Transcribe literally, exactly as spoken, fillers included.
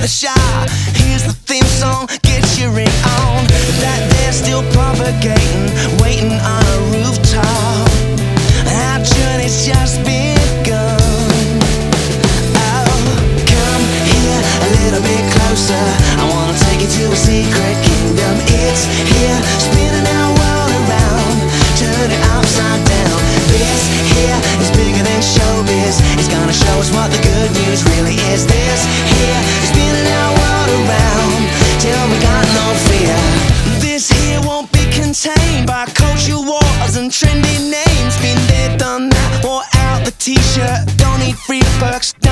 never shy. Here's the theme song, get your ring on. That they're still propagating, waiting on a rooftop. Our journey's just begun. Oh, come here a little bit closer. I wanna take you to a secret kingdom. It's here, spinning our world around, turn it upside down. This here is bigger than showbiz. It's gonna show us what the good news really is. This here is spinning our world around till we got no fear. This here won't be contained by culture wars and trendy names. Been there, done that, wore out the t-shirt. Don't need free perks.